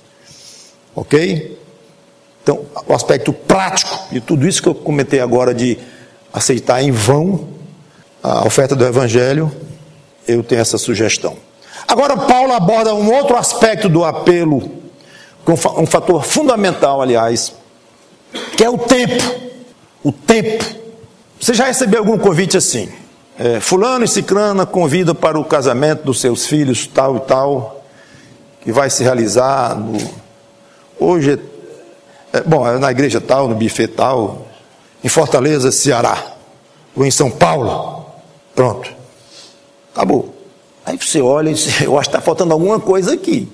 Ok? Então, o aspecto prático de tudo isso que eu comentei agora, de aceitar em vão a oferta do Evangelho, eu tenho essa sugestão. Agora, Paulo aborda um outro aspecto do apelo, um fator fundamental, aliás, que é o tempo. O tempo. Você já recebeu algum convite assim? É, fulano e ciclana convidam para o casamento dos seus filhos, tal e tal, que vai se realizar no... Hoje, é, bom, é na igreja tal, no buffet tal, em Fortaleza, Ceará, ou em São Paulo. Pronto. Acabou. Aí você olha e diz, eu acho que está faltando alguma coisa aqui.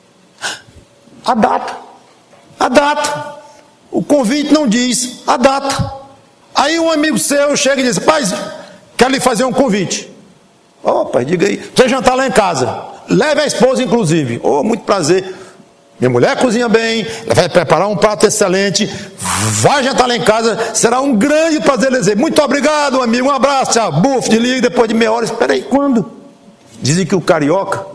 A data. A data. O convite não diz a data. Aí um amigo seu chega e diz, pai, quero lhe fazer um convite. Opa, diga aí, você jantar lá em casa. Leve a esposa, inclusive. Oh, muito prazer. Minha mulher cozinha bem, ela vai preparar um prato excelente. Vai jantar lá em casa, será um grande prazer lhe dizer, muito obrigado, amigo, um abraço, tchau, buf, de liga, depois de meia hora, espera aí, quando? Dizem que o carioca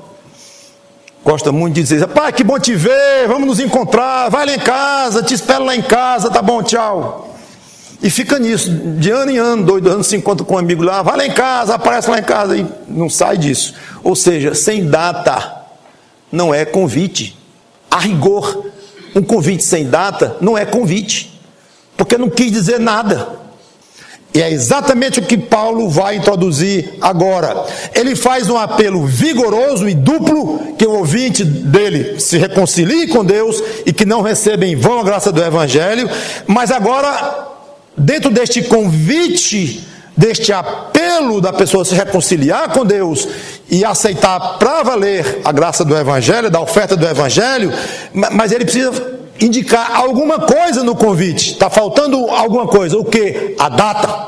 gosta muito de dizer, pai, que bom te ver, vamos nos encontrar, vai lá em casa, te espero lá em casa, tá bom, tchau. E fica nisso, de ano em ano, dois anos se encontra com um amigo lá, vai lá em casa, aparece lá em casa, e não sai disso. Ou seja, sem data, não é convite. A rigor, um convite sem data não é convite, porque não quis dizer nada. E é exatamente o que Paulo vai introduzir agora. Ele faz um apelo vigoroso e duplo, que o ouvinte dele se reconcilie com Deus e que não receba em vão a graça do Evangelho, mas agora, dentro deste convite, deste apelo da pessoa se reconciliar com Deus e aceitar para valer a graça do Evangelho, da oferta do Evangelho, mas ele precisa indicar alguma coisa no convite. Está faltando alguma coisa. O que? A data.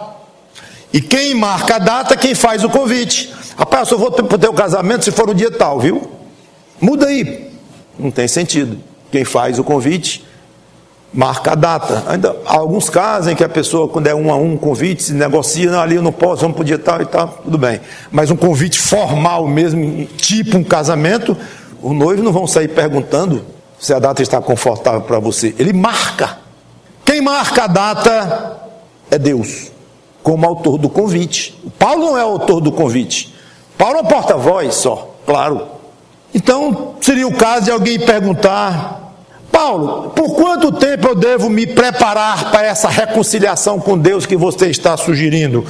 E quem marca a data, quem faz o convite. Rapaz, eu só vou para o teu casamento se for no dia tal, viu? Muda aí. Não tem sentido. Quem faz o convite marca a data. Ainda há alguns casos em que a pessoa, quando é um a um convite, se negocia, não, ali eu não posso, vamos para o dia tal e tal, tudo bem. Mas um convite formal mesmo, tipo um casamento, os noivos não vão sair perguntando se a data está confortável para você. Ele marca. Quem marca a data é Deus, como autor do convite. Paulo não é o autor do convite. Paulo é um porta-voz só, claro. Então, seria o caso de alguém perguntar, Paulo, por quanto tempo eu devo me preparar para essa reconciliação com Deus que você está sugerindo?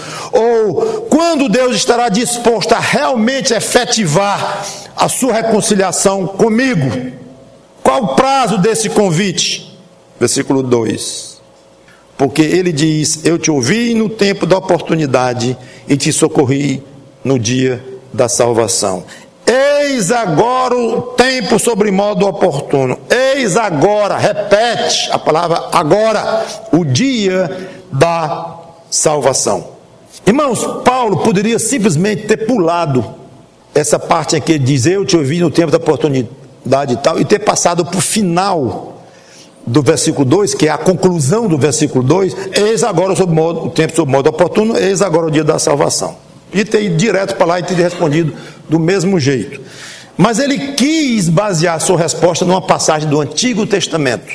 Ou quando Deus estará disposto a realmente efetivar a sua reconciliação comigo? Qual o prazo desse convite? Versículo dois. Porque ele diz, eu te ouvi no tempo da oportunidade e te socorri no dia da salvação. Eis agora o tempo sobre modo oportuno. Eis agora, repete a palavra agora, o dia da salvação. Irmãos, Paulo poderia simplesmente ter pulado essa parte em que ele diz, eu te ouvi no tempo da oportunidade e tal, e ter passado para o final do versículo dois, que é a conclusão do versículo dois, eis agora sobre modo, o tempo sobre modo oportuno, eis agora o dia da salvação. E ter ido direto para lá e ter respondido do mesmo jeito. Mas ele quis basear sua resposta numa passagem do Antigo Testamento.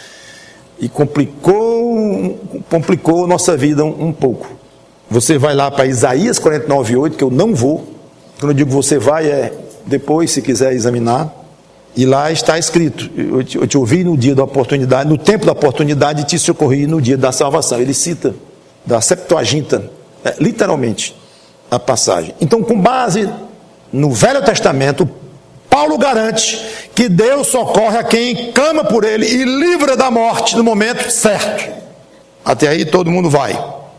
E complicou, complicou nossa vida um, um pouco. Você vai lá para Isaías quarenta e nove, oito, que eu não vou. Quando eu digo você vai, é depois, se quiser examinar. E lá está escrito, eu te, eu te ouvi no dia da oportunidade, no tempo da oportunidade, e te socorri no dia da salvação. Ele cita da Septuaginta, é, literalmente, a passagem. Então, com base no Velho Testamento, Paulo garante que Deus socorre a quem clama por ele e livra da morte no momento certo. Até aí todo mundo vai.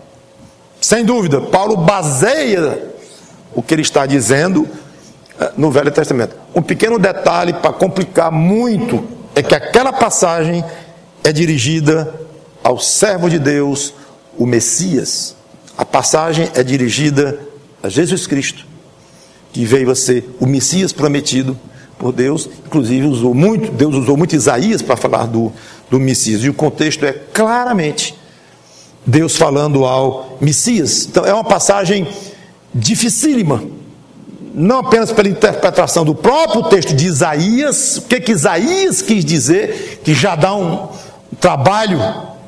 Sem dúvida, Paulo baseia o que ele está dizendo no Velho Testamento. Um pequeno detalhe para complicar muito é que aquela passagem é dirigida ao servo de Deus, o Messias. A passagem é dirigida a Jesus Cristo, que veio a ser o Messias prometido por Deus. Inclusive usou muito, Deus usou muito Isaías para falar do, do Messias, e o contexto é claramente Deus falando ao Messias. Então é uma passagem dificílima, não apenas pela interpretação do próprio texto de Isaías, o que que Isaías quis dizer, que já dá um trabalho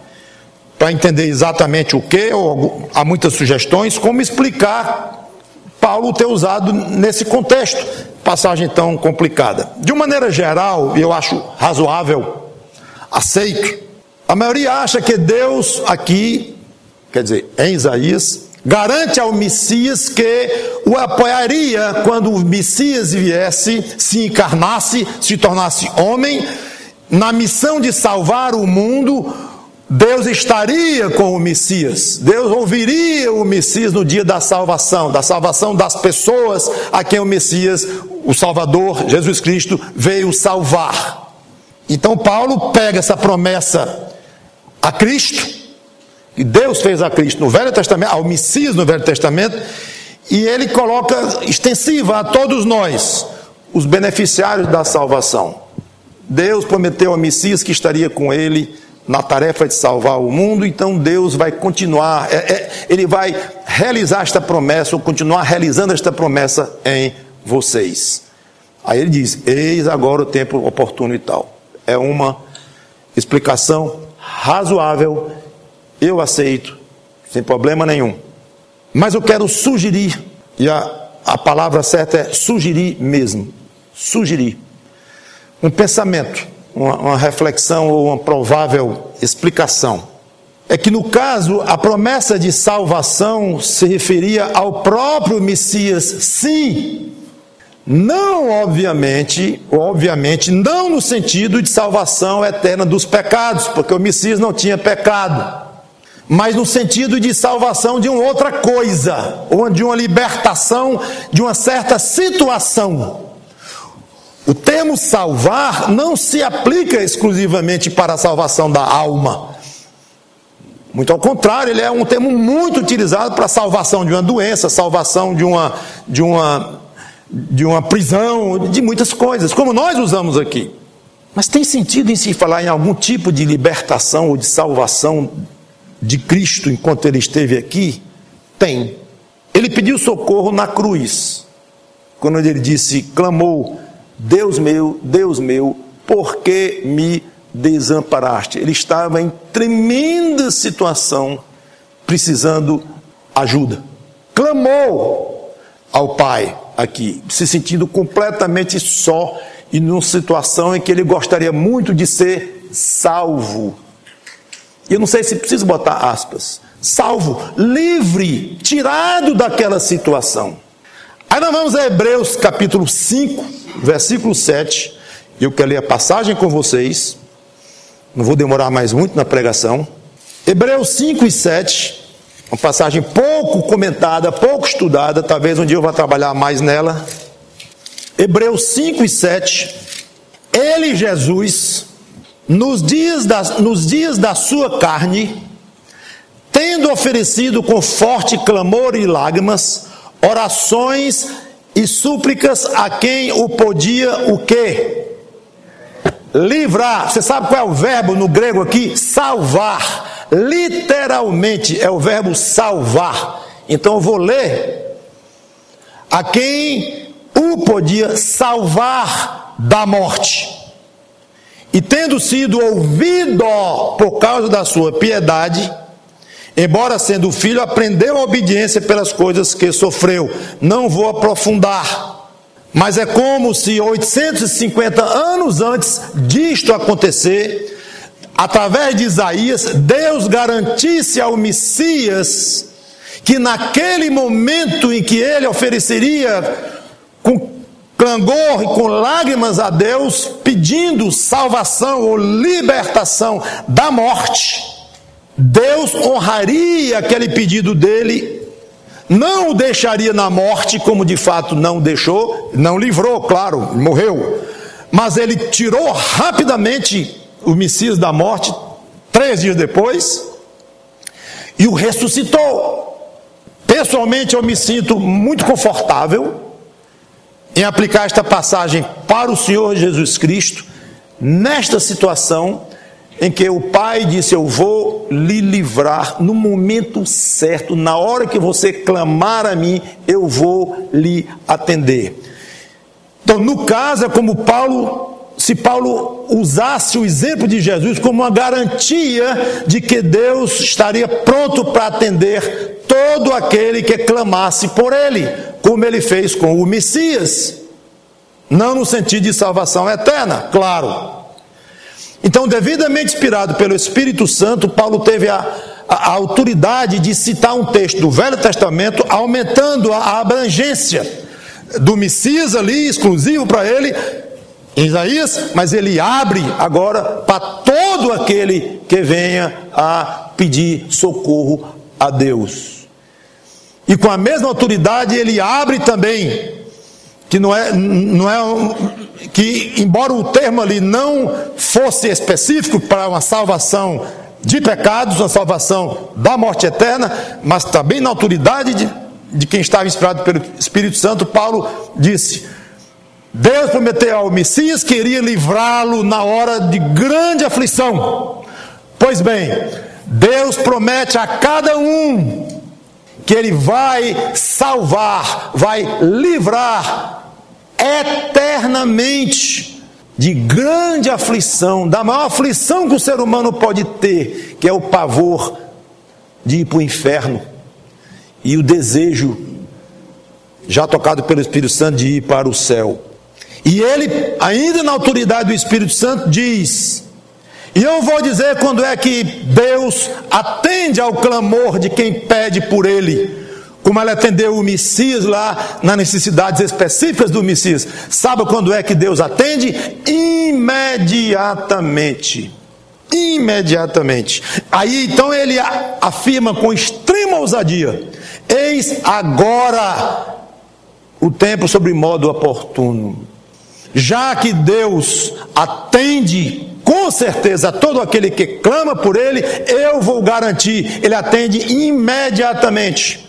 para entender exatamente o que, ou há muitas sugestões, como explicar Paulo ter usado nesse contexto, passagem tão complicada. De uma maneira geral, eu acho razoável, aceito, a maioria acha que Deus aqui, quer dizer, em Isaías, garante ao Messias que o apoiaria quando o Messias viesse, se encarnasse, se tornasse homem, na missão de salvar o mundo. Deus estaria com o Messias, Deus ouviria o Messias no dia da salvação, da salvação das pessoas a quem o Messias, o Salvador, Jesus Cristo, veio salvar. Então Paulo pega essa promessa a Cristo, que Deus fez a Cristo no Velho Testamento, ao Messias no Velho Testamento, e ele coloca extensiva a todos nós, os beneficiários da salvação. Deus prometeu ao Messias que estaria com ele na tarefa de salvar o mundo, então Deus vai continuar, é, é, ele vai realizar esta promessa, ou continuar realizando esta promessa em vocês. Aí ele diz, eis agora o tempo oportuno e tal. É uma explicação razoável, eu aceito, sem problema nenhum. Mas eu quero sugerir, e a, a palavra certa é sugerir mesmo, sugerir um pensamento, uma, uma reflexão ou uma provável explicação. É que no caso, a promessa de salvação se referia ao próprio Messias, sim. Não, obviamente, obviamente, não no sentido de salvação eterna dos pecados, porque o Messias não tinha pecado, mas no sentido de salvação de uma outra coisa, ou de uma libertação de uma certa situação. O termo salvar não se aplica exclusivamente para a salvação da alma. Muito ao contrário, ele é um termo muito utilizado para a salvação de uma doença, salvação de uma, de uma, de uma prisão, de muitas coisas, como nós usamos aqui. Mas tem sentido em se falar em algum tipo de libertação ou de salvação de Cristo enquanto ele esteve aqui? Tem. Ele pediu socorro na cruz, quando ele disse, clamou, Deus meu, Deus meu, por que me desamparaste? Ele estava em tremenda situação, precisando ajuda. Clamou ao Pai aqui, se sentindo completamente só e numa situação em que ele gostaria muito de ser salvo. E eu não sei se preciso botar aspas. Salvo, livre, tirado daquela situação. Aí nós vamos a Hebreus capítulo cinco, versículo sete. Eu quero ler a passagem com vocês. Não vou demorar mais muito na pregação. Hebreus cinco e sete. Uma passagem pouco comentada, pouco estudada. Talvez um dia eu vá trabalhar mais nela. Hebreus cinco e sete. Ele, Jesus, nos dias da, nos dias da sua carne, tendo oferecido com forte clamor e lágrimas, orações e súplicas a quem o podia o quê? Livrar. Você sabe qual é o verbo no grego aqui? Salvar. Literalmente é o verbo salvar. Então eu vou ler. A quem o podia salvar da morte. E tendo sido ouvido por causa da sua piedade, embora sendo filho, aprendeu a obediência pelas coisas que sofreu. Não vou aprofundar. Mas é como se oitocentos e cinquenta anos antes disto acontecer, através de Isaías, Deus garantisse ao Messias que naquele momento em que ele ofereceria com clangor e com lágrimas a Deus, pedindo salvação ou libertação da morte, Deus honraria aquele pedido dele, não o deixaria na morte, como de fato não deixou, não livrou, claro, morreu, mas ele tirou rapidamente o Messias da morte, três dias depois, e o ressuscitou. Pessoalmente eu me sinto muito confortável em aplicar esta passagem para o Senhor Jesus Cristo, nesta situação em que o Pai disse: eu vou lhe livrar no momento certo, na hora que você clamar a mim, eu vou lhe atender. Então, no caso, é como Paulo, se Paulo usasse o exemplo de Jesus como uma garantia de que Deus estaria pronto para atender todo aquele que clamasse por ele, como ele fez com o Messias, não no sentido de salvação eterna, claro. Então, devidamente inspirado pelo Espírito Santo, Paulo teve a, a, a autoridade de citar um texto do Velho Testamento, aumentando a, a abrangência do Messias ali, exclusivo para ele, em Isaías, mas ele abre agora para todo aquele que venha a pedir socorro a Deus. E com a mesma autoridade ele abre também, que não é, não é que embora o termo ali não fosse específico para uma salvação de pecados, uma salvação da morte eterna, mas também na autoridade de, de quem estava inspirado pelo Espírito Santo, Paulo disse: Deus prometeu ao Messias que iria livrá-lo na hora de grande aflição. Pois bem, Deus promete a cada um que ele vai salvar, vai livrar eternamente de grande aflição, da maior aflição que o ser humano pode ter, que é o pavor de ir para o inferno, e o desejo, já tocado pelo Espírito Santo, de ir para o céu. E ele, ainda na autoridade do Espírito Santo, diz: e eu vou dizer quando é que Deus atende ao clamor de quem pede por ele, como ele atendeu o Messias lá nas necessidades específicas do Messias. Sabe quando é que Deus atende? Imediatamente. Imediatamente. Aí então ele afirma com extrema ousadia: eis agora o tempo sobre modo oportuno. Já que Deus atende com certeza a todo aquele que clama por ele, eu vou garantir, ele atende imediatamente.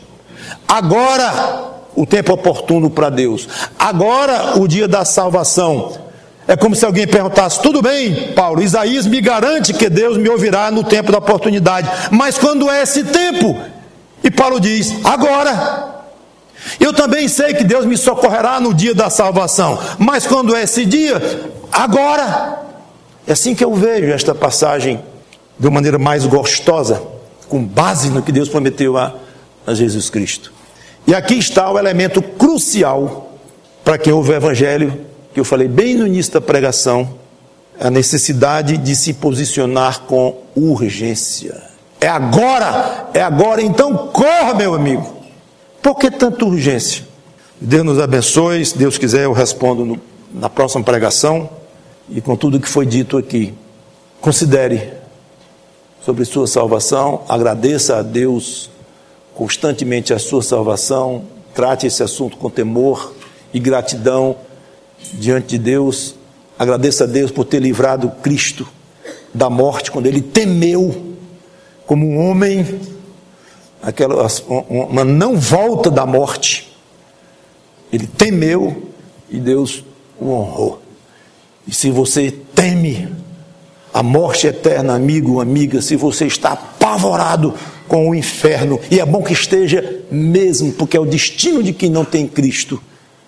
Agora o tempo oportuno para Deus, agora o dia da salvação. É como se alguém perguntasse: tudo bem, Paulo, Isaías me garante que Deus me ouvirá no tempo da oportunidade, mas quando é esse tempo? E Paulo diz: agora. Eu também sei que Deus me socorrerá no dia da salvação, mas quando é esse dia? Agora. É assim que eu vejo esta passagem, de uma maneira mais gostosa, com base no que Deus prometeu a, a Jesus Cristo. E aqui está o elemento crucial para quem ouve o Evangelho, que eu falei bem no início da pregação: a necessidade de se posicionar com urgência. É agora, é agora, então corra, meu amigo. Por que tanta urgência? Deus nos abençoe. Se Deus quiser, eu respondo no, na próxima pregação. E com tudo que foi dito aqui, considere sobre sua salvação, agradeça a Deus constantemente a sua salvação, trate esse assunto com temor e gratidão diante de Deus. Agradeça a Deus por ter livrado Cristo da morte, quando ele temeu, como um homem, aquela, uma não volta da morte. Ele temeu e Deus o honrou. E se você teme a morte eterna, amigo, amiga, se você está apavorado com o inferno, e é bom que esteja mesmo, porque é o destino de quem não tem Cristo,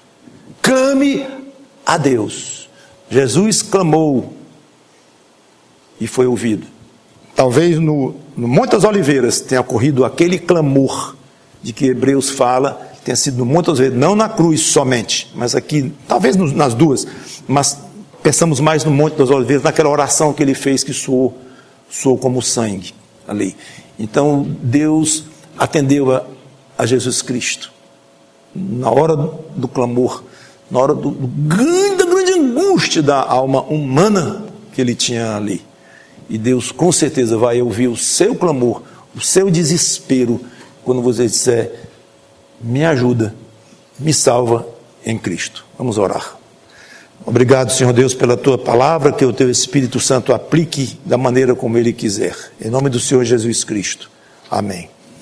clame a Deus. Jesus clamou e foi ouvido. Talvez no, no Monte das Oliveiras tenha ocorrido aquele clamor de que Hebreus fala, tenha sido no monte, vezes, não na cruz somente, mas aqui, talvez nas duas, mas pensamos mais no Monte das Oliveiras, naquela oração que ele fez que soou, soou como sangue ali. Então Deus atendeu a, a Jesus Cristo na hora do clamor, na hora do, do grande, da grande angústia da alma humana que ele tinha ali. E Deus com certeza vai ouvir o seu clamor, o seu desespero, quando você disser: me ajuda, me salva em Cristo. Vamos orar. Obrigado, Senhor Deus, pela tua palavra, que o teu Espírito Santo aplique da maneira como ele quiser. Em nome do Senhor Jesus Cristo. Amém.